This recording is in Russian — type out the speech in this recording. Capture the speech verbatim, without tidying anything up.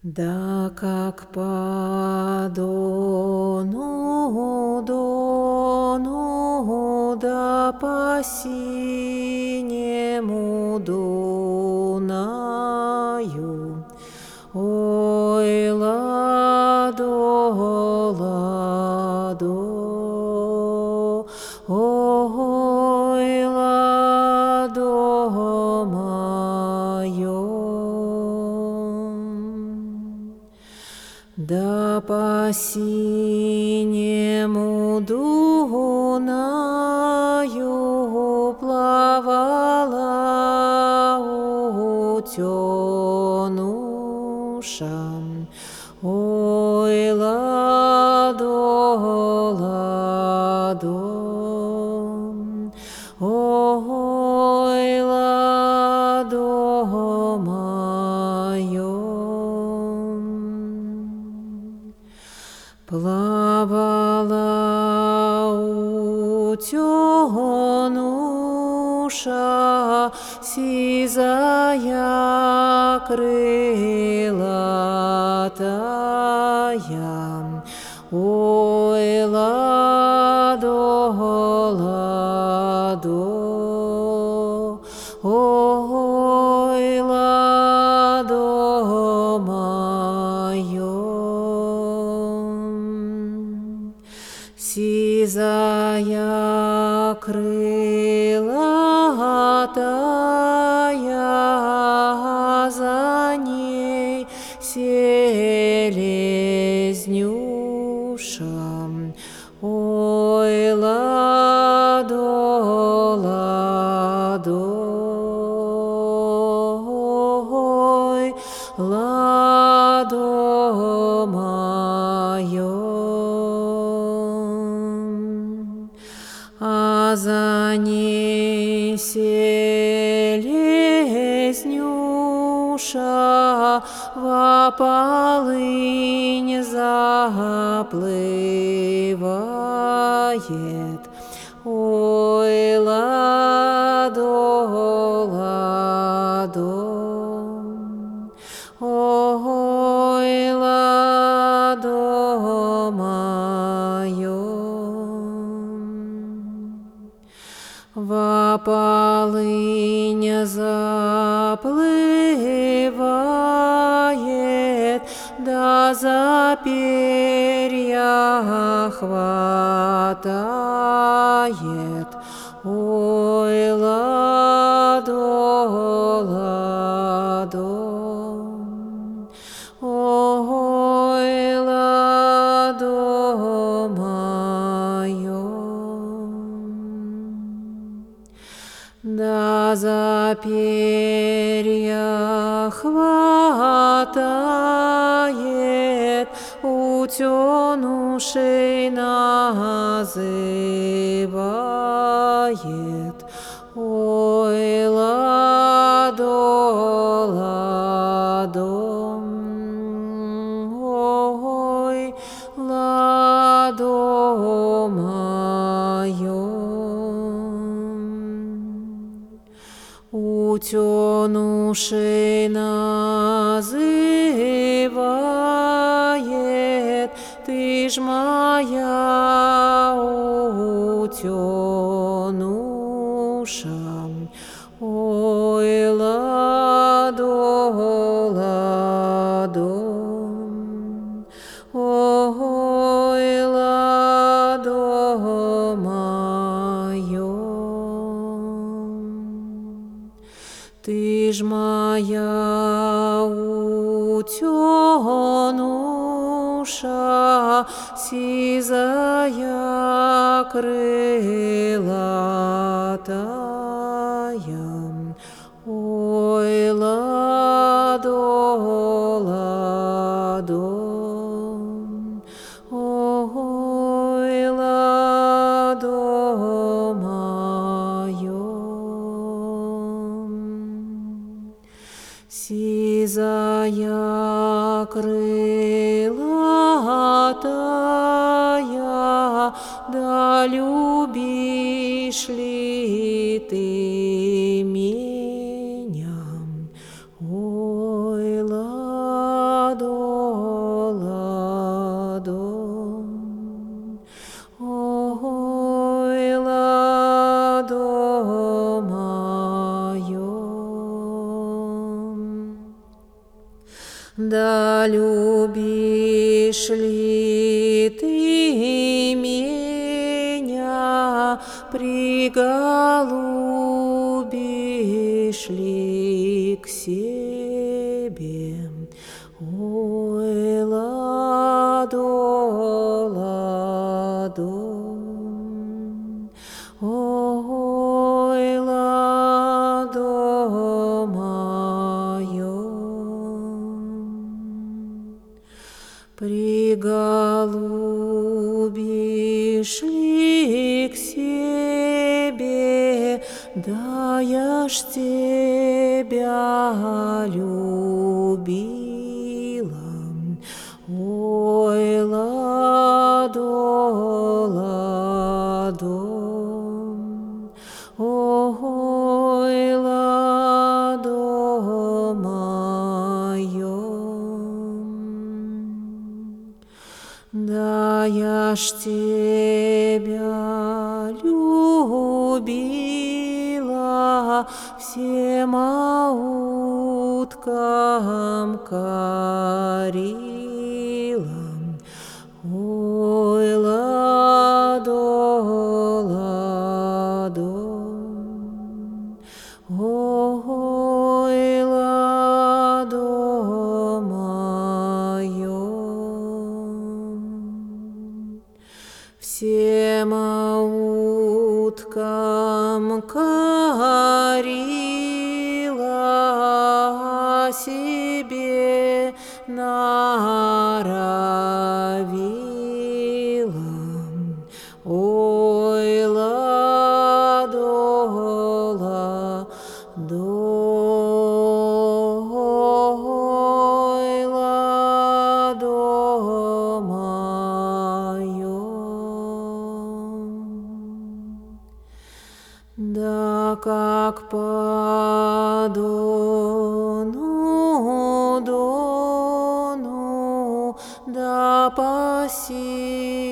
Да как по Дону, Дону, да по синему Дунаю, ой, ладо, ладо, ой, ладо мое. Да по синему Дунаю плавала утенуша, ой, ладо, ладо, ой, ладо мое. Плавала утенуша, сизая крылатая, ой, ладо, ладо, ой, ладо мое. Сизая крылатая, за ней селезнюша, ой, ладо, ладо, ой, ладо мое. А за ней селезнюша во полынь заплывает, ой, ладо, ладо, ой, ладо мое. Во полынь заплывает, да за перья хватает, ой, ладо, ладо, ой, ладо мое. Да за перья хватает, утенушей называет, ой, ладо, ладо, ой, ладо мое. Утенушей называет, ты ж моя утенуша, ой, ладо, ладо, ой, ладо мое. Ты ж моя утенуша, сизая крылатая, ой, ладо, ладо, ой, ладо мое. Сизая крылатая, да любишь ли ты меня, ой, ладо, Да любишь ли ты меня, приголубишь ли к себе? Ой, ладо, ладо, ой, ладо мое, приголубишь ли к себе, да я ж тебя любила. Ой, ладо, ладо, ой, ладо мое, да я ж тебя любила всем ауткам корила. Ой, ладо, ладо, ой, ладо мое, всем ауткам корила, себе норовила. Ой, ладо, ладо, ой, ладо мое, да как по дону, дону, да по силе